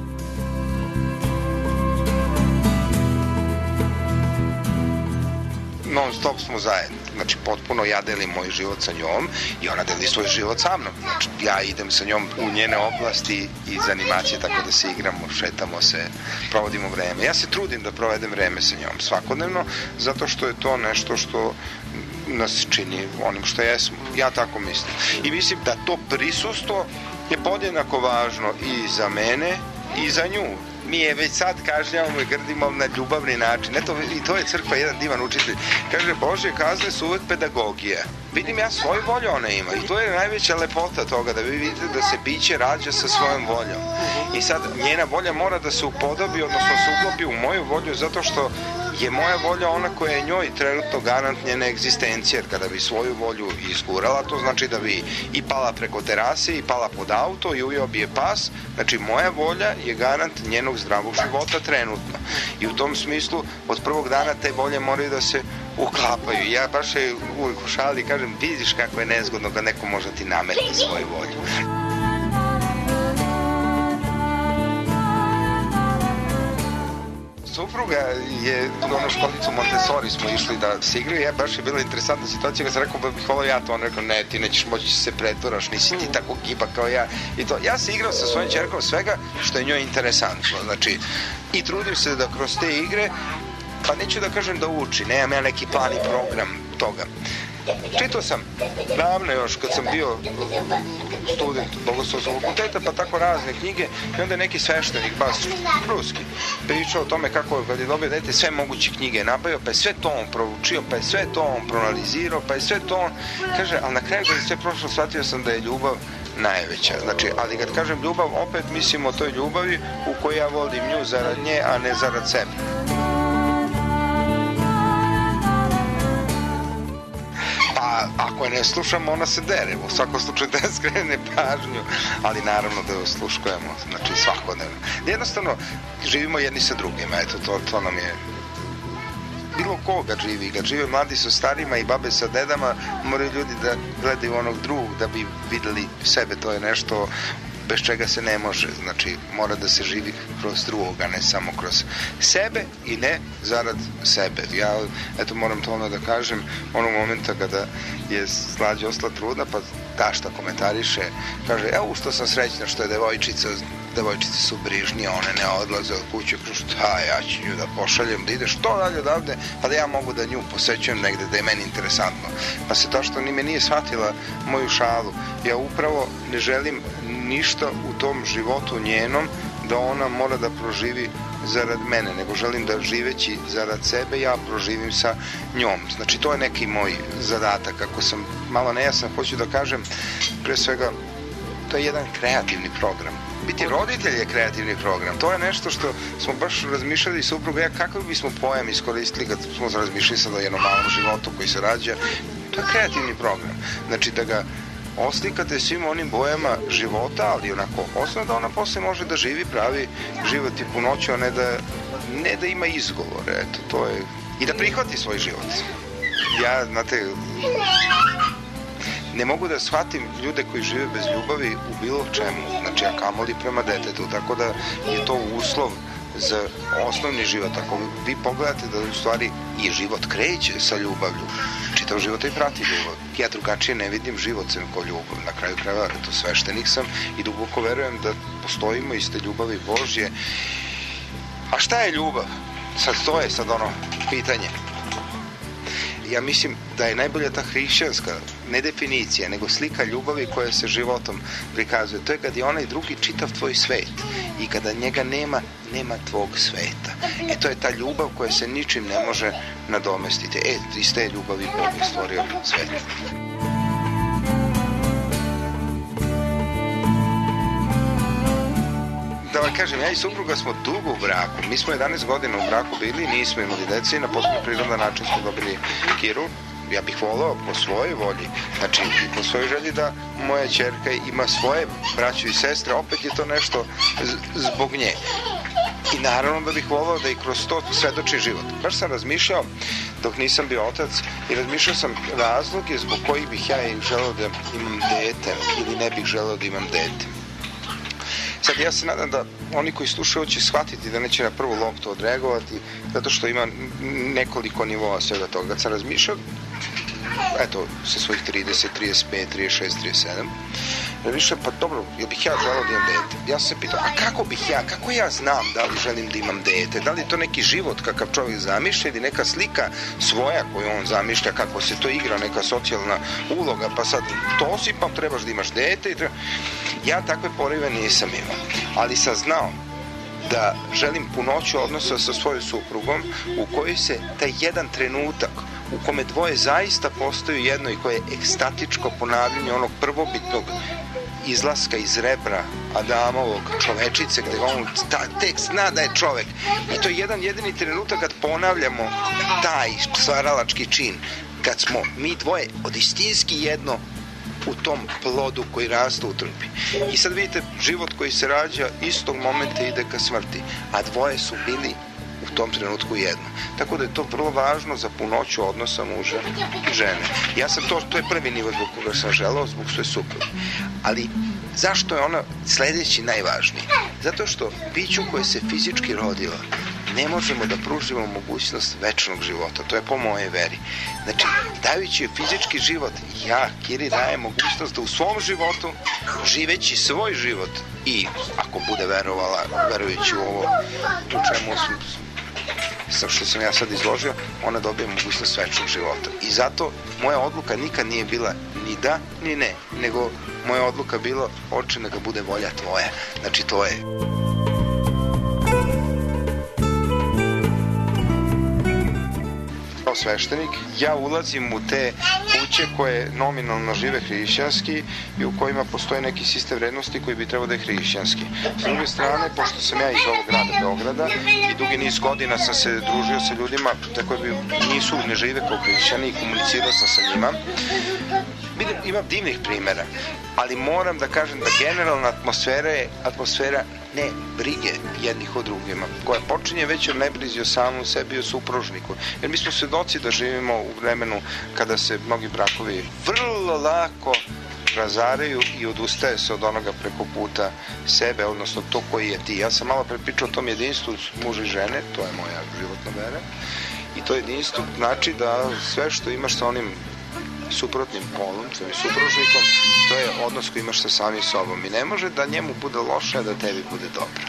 Non stop smo zajedno, znači potpuno ja delim moj život sa njom i ona deli svoj život sa mnom. Znači ja idem sa njom u njene oblasti iz animacije, tako da se igramo, šetamo se, provodimo vreme. Ja se trudim da provedem vreme sa njom svakodnevno, zato što je to nešto što nas čini onim što jesmo. Ja tako mislim. I mislim da to prisustvo je podjednako važno i za mene i za nju. Mi je već sad kažnjavamo i grdimo na ljubavni način. Eto, i to je crkva, jedan divan učitelj. Kaže, Božje kazne su uvek pedagogija. Vidim ja svoju volju ona ima i to je najveća lepota toga, da vi vidite da se biće rađa sa svojom voljom. I sad njena volja mora da se upodobi, odnosno se uklopi u moju volju, zato što je moja volja ona koja je njoj trenutno garant njene egzistencije, jer kada bi svoju volju izgurala, to znači da bi i pala preko terase i pala pod auto i ujeo bi je pas. Znači moja volja je garant njenog zdravog života trenutno. I u tom smislu od prvog dana te volje moraju da se uklapaju. Ja baš je uvijek u šali kažem, vidiš kako je nezgodno da neko može ti nametne svoju volju. Supruga je u školicu Montessori smo išli da se igraju. Ja baš je bila interesantna situacija kad sam rekao da bih volao ja to. On rekao ne, ti nećeš moći se pretvaraš, nisi ti tako giba kao ja. I to. Ja se igrao sa svojim ćerkom svega što je njoj interesantno. Znači, i trudim se da kroz te igre, pa neću da kažem da uči, nemam ja neki plan i program toga. Čitao sam davno još kad sam bio student Bogoslovskog fakulteta, pa tako razne knjige, i onda je neki sveštenik, baš ruski, pričao o tome kako kad je dobio dete sve moguće knjige nabavio, pa je sve to on proučio, pa je sve to on proanalizirao, pa je sve to on, kaže, ali na kraju kad je sve prošlo shvatio sam da je ljubav najveća. Znači, ali kad kažem ljubav, opet mislim o toj ljubavi u kojoj ja volim nju zarad nje, a ne zarad sebe. Ako je ne slušamo, ona se dere. U svakom slučaju da skrene pažnju, ali naravno da je osluškujemo, znači svakodnevno. Jednostavno, živimo jedni sa drugima, eto, to nam je bilo koga živi, kad žive mladi sa starima i babe sa dedama, moraju ljudi da gledaju onog drugog da bi videli sebe, to je nešto bez čega se ne može, znači mora da se živi kroz drugoga, ne samo kroz sebe i ne zarad sebe. Ja, eto, moram to ono da kažem, onog momenta kada je Slađa ostala trudna, pa tašta komentariše, kaže, evo što sam srećna što je devojčice su brižnije, one ne odlaze od kuće, kažu, šta, ja ću nju da pošaljem, da ide što dalje odavde, pa da ja mogu da nju posećujem negde, da je meni interesantno. Pa se to što ni me nije shvatila moju šalu. Ja upravo ne želim ništa u tom životu njenom da ona mora da proživi zarad mene, nego želim da živeći zarad sebe ja proživim sa njom. Znači to je neki moj zadatak. Ako sam malo nejasan, hoću da kažem, pre svega, to je jedan kreativni program. Biti roditelj je kreativni program. To je nešto što smo baš razmišljali supruga, kakav bismo pojam iskoristili kad smo razmišljali sad o jednom malom životu koji se rađa. To je kreativni program. Znači da ga oslikate svim onim bojama života, ali onako osnovno da ona posle može da živi pravi život i punoću, a ne da ima izgovore. Eto, to je... I da prihvati svoj život. Ja, znate, ne mogu da shvatim ljude koji žive bez ljubavi u bilo čemu, znači a kamoli prema detetu, tako da je to uslov za osnovni život. Ako vi pogledate da u stvari i život kreće sa ljubavlju, čitav život i prati ljubav. Ja drugačije ne vidim život sem kao ljubav. Na kraju krajeva, to sveštenik sam i duboko verujem da postojimo iste ljubavi Božje. A šta je ljubav? Sad to je sad ono pitanje. Ja mislim da je najbolja ta hrišćanska, ne definicija, nego slika ljubavi koja se životom prikazuje. To je kad je onaj drugi čitav tvoj svet i kada njega nema tvog sveta. To je ta ljubav koja se ničim ne može nadomestiti. Iz te ljubavi Bog je stvorio svet. Da vam kažem, ja i supruga smo dugo u braku. Mi smo 11 godina u braku bili, nismo imali dece i na potpuno prirodan način smo dobili Kiru. Ja bih volao po svojoj volji, znači po svojoj želji da moja ćerka ima svoje braću i sestre, opet je to nešto zbog nje. I naravno da bih volao da i kroz to svedoči život. Baš sam razmišljao dok nisam bio otac i razmišljao sam razloge zbog kojih bih ja želeo da imam dete ili ne bih želeo da imam dete. Sad ja se nadam da oni koji slušaju će shvatiti da neće na prvu loptu odreagovati, zato što ima nekoliko nivoa svega toga. Kad sam razmišljao, eto, sa svojih 30, 35, 36, 37, više, pa dobro, jel bih ja želeo da imam dete? Ja sam se pitao, a kako ja znam da li želim da imam dete? Da li je to neki život kakav čovjek zamišlja ili neka slika svoja koju on zamišlja, kako se to igra, neka socijalna uloga, pa sad to si, pa trebaš da imaš dete i treba... Ja takve porive nisam imao, ali sam znao da želim punoću odnosa sa svojom suprugom u kojoj se taj jedan trenutak u kome dvoje zaista postaju jedno i koje je ekstatičko ponavljanje onog prvobitnog izlaska iz rebra Adamovog čovečice, gde on tek zna da je čovek. I to je jedan jedini trenutak kad ponavljamo taj stvaralački čin, kad smo mi dvoje od istinski jedno u tom plodu koji raste u trpi. I sad vidite, život koji se rađa istog momenta ide ka smrti, a dvoje su bili u tom trenutku jedno. Tako da je to vrlo važno za punoću odnosa muža i žene. Ja sam to je prvi nivo zbog koga sam želeo, zbog svoje supruge. Ali zašto je ona sledeći najvažniji? Zato što biću koje se fizički rodila ne možemo da pružimo mogućnost večnog života. To je po moje veri. Znači, dajući joj fizički život, ja, Kiri, dajem mogućnost da u svom životu, živeći svoj život i, ako bude verovala, verujući u ovo, u čemu što sam ja sad izložio, ona dobije mogućnost večnog života. I zato moja odluka nikad nije bila ni da, ni ne, nego moja odluka bila, oče, neka bude volja tvoja. Znači, to je... sveštenik, ja ulazim u te kuće koje nominalno žive hrišćanski i u kojima postoji neki sistem vrednosti koji bi trebao da je hrišćanski. S druge strane, pošto sam ja iz ovog grada Beograda i dugi niz godina sam se družio sa ljudima koji ne žive kao hrišćani i komunicirao sam sa njima, imam divnih primjera, ali moram da kažem da generalna atmosfera je atmosfera ne brige jednih o drugima, koja počinje već od nebrizi o samom sebi i o supružniku. Jer mi smo svedoci da živimo u vremenu kada se mnogi brakovi vrlo lako razaraju i odustaje se od onoga preko puta sebe, odnosno to koji je ti. Ja sam malo prepričao o tom jedinstvu muža i žene, to je moja životna vera, i to jedinstvo znači da sve što imaš sa onim suprotnim polom, svojim supružnikom, to je odnos koji imaš sa samim sobom i ne može da njemu bude loše, a da tebi bude dobro.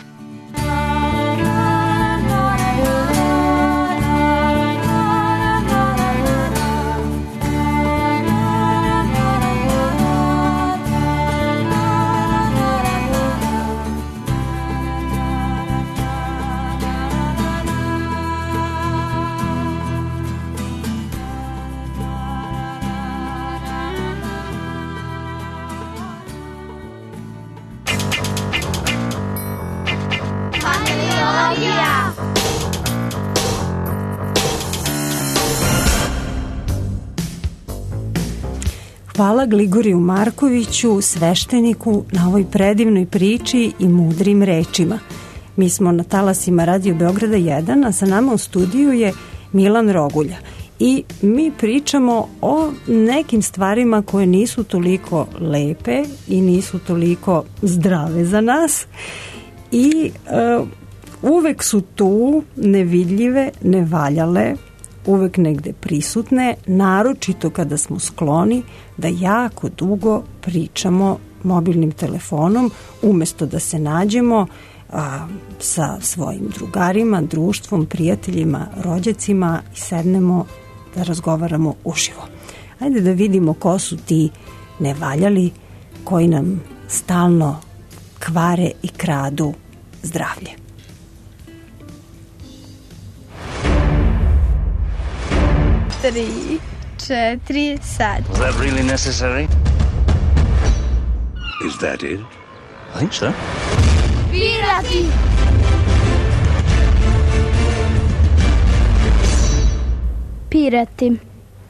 Hvala Gligoriju Markoviću, svešteniku, na ovoj predivnoj priči i mudrim rečima. Mi smo na talasima Radio Beograda 1, a sa nama u studiju je Milan Rogulja. I mi pričamo o nekim stvarima koje nisu toliko lepe i nisu toliko zdrave za nas. I uvek su tu nevidljive, nevaljale, uvek negde prisutne, naročito kada smo skloni da jako dugo pričamo mobilnim telefonom umesto da se nađemo sa svojim drugarima, društvom, prijateljima, rođacima i sednemo da razgovaramo uživo. Ajde da vidimo ko su ti nevaljali koji nam stalno kvare i kradu zdravlje. 3, 4, sad. Was that really necessary? Is that it? I think so. Pirati! Pirati.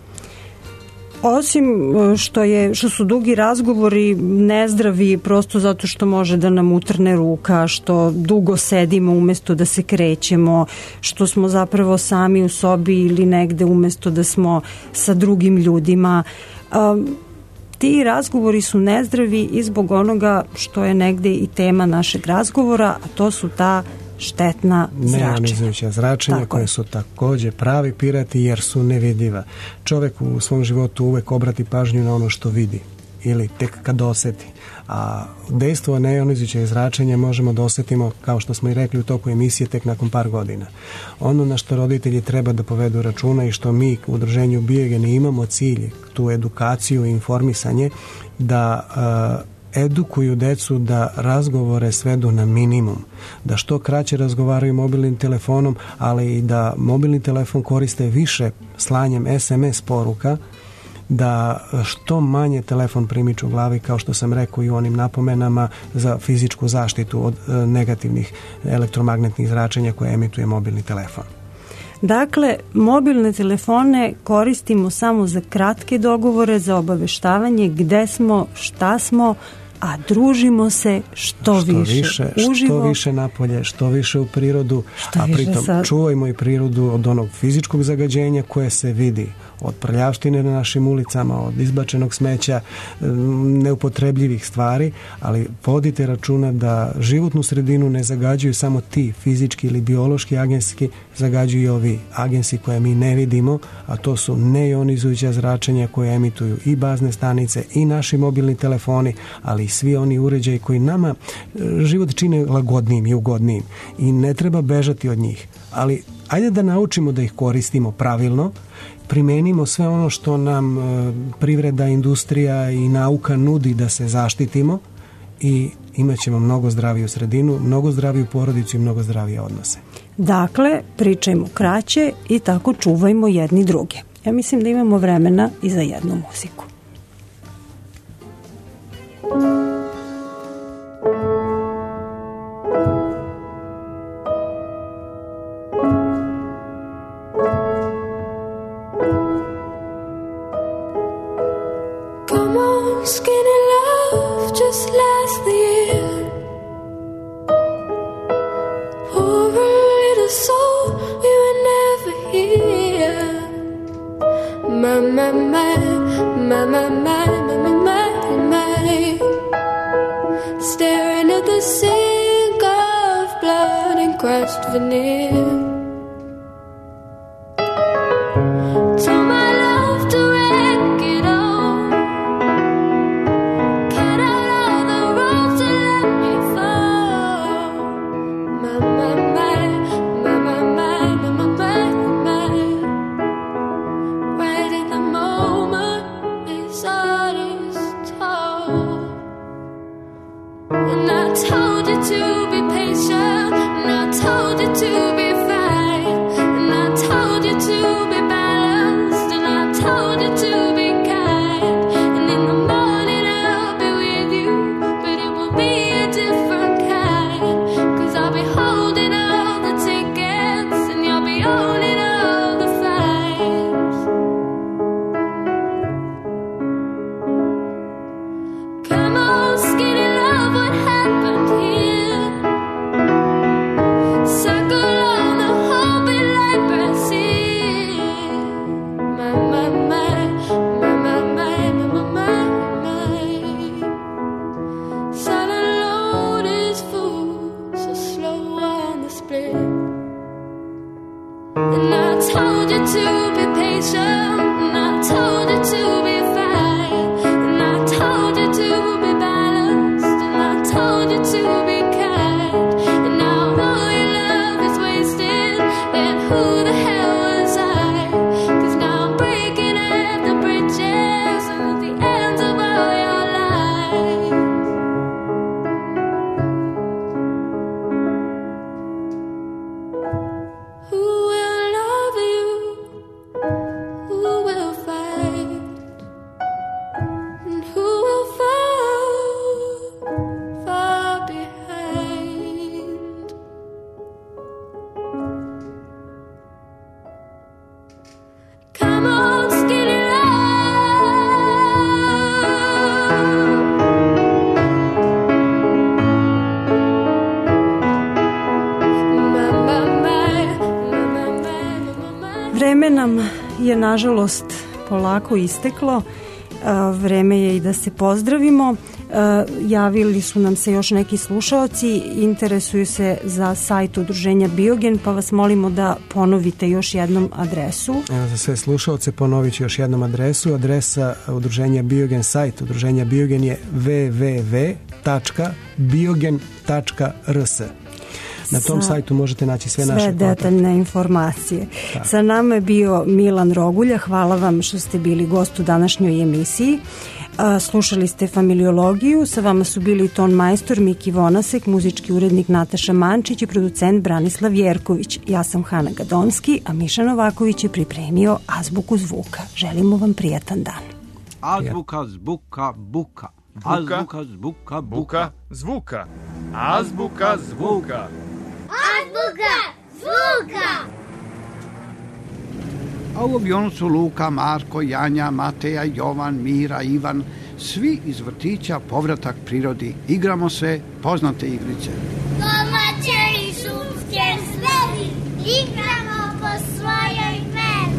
Osim što su dugi razgovori nezdravi prosto zato što može da nam utrne ruka, što dugo sedimo umesto da se krećemo, što smo zapravo sami u sobi ili negde umesto da smo sa drugim ljudima. Ti razgovori su nezdravi i zbog onoga što je negde i tema našeg razgovora, a to su ta štetna zračenja. Neonizujuća zračenja koje su takođe pravi pirati jer su nevidljiva. Čovek u svom životu uvek obrati pažnju na ono što vidi ili tek kad oseti. A dejstvo neionizujućeg zračenja možemo da osetimo, kao što smo i rekli u toku emisije, tek nakon par godina. Ono na što roditelji treba da povedu računa i što mi u udruženju Biogeni imamo cilj, tu edukaciju i informisanje, da edukuju decu da razgovore svedu na minimum, da što kraće razgovaraju mobilnim telefonom, ali i da mobilni telefon koriste više slanjem SMS poruka, da što manje telefon primiču u glavi, kao što sam rekao i u onim napomenama za fizičku zaštitu od negativnih elektromagnetnih zračenja koje emituje mobilni telefon. Dakle, mobilne telefone koristimo samo za kratke dogovore, za obaveštavanje gde smo, šta smo, a družimo se što više uživo. Što više napolje, što više u prirodu, a pritom čuvajmo i prirodu od onog fizičkog zagađenja koje se vidi, od prljavštine na našim ulicama, od izbačenog smeća, neupotrebljivih stvari, ali vodite računa da životnu sredinu ne zagađuju samo ti fizički ili biološki agensi, zagađuju i ovi agensi koje mi ne vidimo, a to su neionizujuća zračenja koje emituju i bazne stanice i naši mobilni telefoni, ali i svi oni uređaji koji nama život čine lagodnijim i ugodnijim i ne treba bežati od njih. Ali ajde da naučimo da ih koristimo pravilno, primenimo sve ono što nam privreda, industrija i nauka nudi da se zaštitimo i imat ćemo mnogo zdraviju sredinu, mnogo zdraviju porodicu i mnogo zdravije odnose. Dakle, pričajmo kraće i tako čuvajmo jedni druge. Ja mislim da imamo vremena i za jednu muziku. Vreme nam je nažalost polako isteklo. vreme je i da se pozdravimo. Javili su nam se još neki slušaoci, interesuju se za sajt udruženja Biogen, pa vas molimo da ponovite još jednom adresu. Evo, za sve slušaoce ponovit ću još jednom adresu. Adresa udruženja Biogen, sajt udruženja Biogen je www.biogen.rs. Na tom sajtu možete naći sve naše detaljne informacije. Da. Sa nama je bio Milan Rogulja. Hvala vam što ste bili gost u današnjoj emisiji. Slušali ste Familiologiju. Sa vama su bili ton majstor Miki Vonasek, muzički urednik Nataša Mančić i producent Branislav Jerković. Ja sam Hana Gadonski, a Miša Novaković je pripremio Azbuku zvuka. Želimo vam prijatan dan. Azbuka zbuka buka. Azbuka zbuka buka. Zvuka. Azbuka zvuka. Azbuka zvuka. A u avionu su Luka, Marko, Janja, Mateja, Jovan, Mira, Ivan, svi iz vrtića Povratak prirodi. Igramo se poznate igrice. Domaće i šumske zveri, igramo po svojoj meri.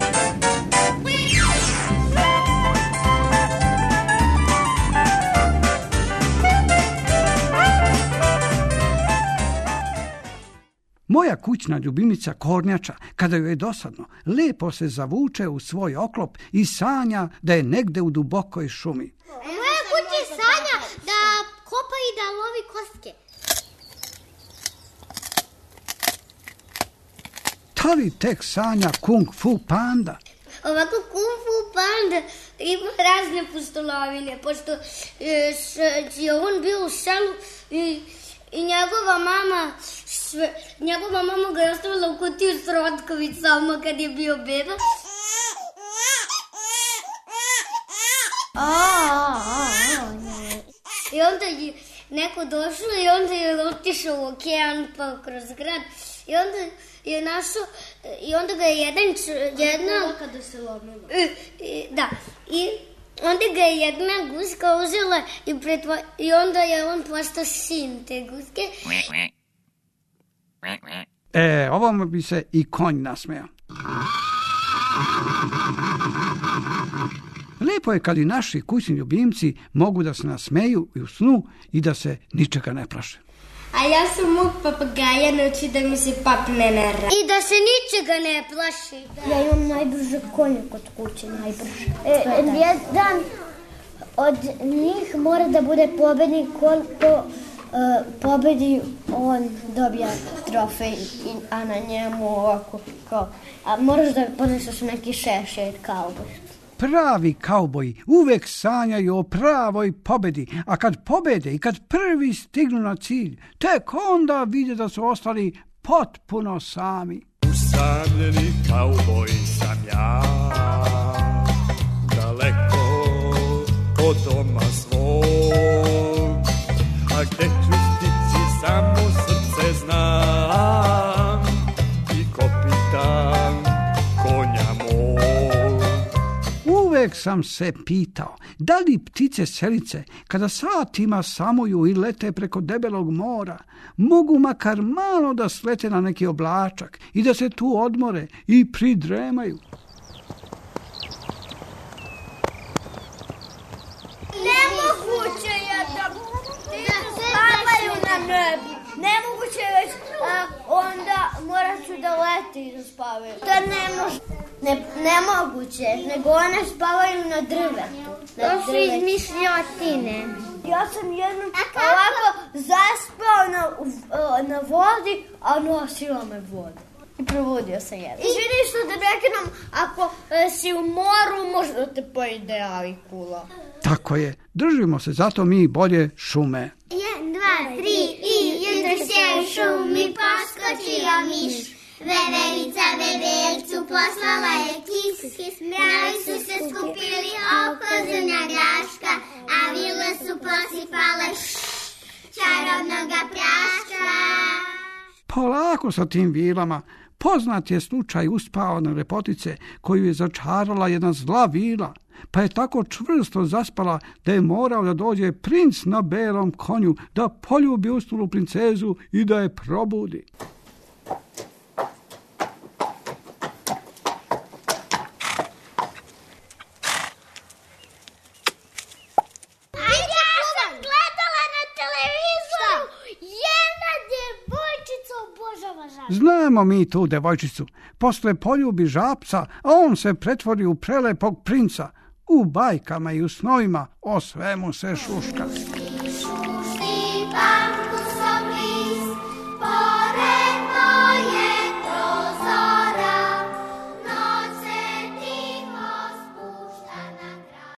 Moja kućna ljubimica Kornjača, kada joj je dosadno, lepo se zavuče u svoj oklop i sanja da je negde u dubokoj šumi. Moja kuća sanja da kopa i da lovi kostke. Da li tek sanja Kung Fu Panda? Ovako Kung Fu Panda ima razne pustolovine, pošto je on bio u selu i njegova mama ga je ostavila u kutiju s rotkovicama kad je bio beba. I onda je neko došao i onda je otišao u okean pa kroz grad i onda je našao i onda ga je jedna kada se lomilo. Da. I onda ga je jedna guska uzela i onda je on postao sin te guske. Ovamo bi se i konj nasmejao. Lepo je kad i naši kućni ljubimci mogu da se nasmeju i u snu i da se ničega ne plaše. A ja sam mog papagaja nauči da mi se papne ne radi. I da se ničega ne plaši. Da. Ja imam najbrže konja kod kuće, najbrže. Jedan od njih mora da bude pobednik, koliko pobedi on dobija trofej, a na njemu ovako kao, a moraš da poneseš neki šešir kauboj. Pravi kauboji uvek sanjaju o pravoj pobedi, a kad pobede i kad prvi stignu na cilj, tek onda vide da su ostali potpuno sami. Usamljeni kauboj sam ja, daleko od doma svog, a gde ću stići samo srce znam i kopitam konja mog. Uvek sam se pitao, da li ptice selice, kada satima samuju i lete preko debelog mora, mogu makar malo da slete na neki oblačak i da se tu odmore i pridremaju. Nemoguće je da spavaju na nebu. Nemoguće je već, onda morat ću da leti i da spavaju. To ne može. Nemoguće, nego one spavaju na drvetu. To su izmišljotine. Ja sam jednom ovako zaspao na vodi, a nosila me voda. I probudio sam jedan. Izvini što da prekinem, ako si u moru, možda te pojede avikula. Tako je, držimo se zato mi bolje šume. 1, 2, 3 i jutro se u šumi poskočio miš. Veverica vevercu poslala je kis, mravi su se skupili oko zrnja graška, a vile su posipale čarobnoga praška. Polako sa tim vilama. Poznat je slučaj uspaone lepotice koju je začarala jedna zla vila, pa je tako čvrsto zaspala da je morao da dođe princ na belom konju da poljubi usnulu princezu i da je probudi. Znamo mi tu devojčicu. Posle poljubi žapca, a on se pretvori u prelepog princa. U bajkama i u snovima o svemu se šuška.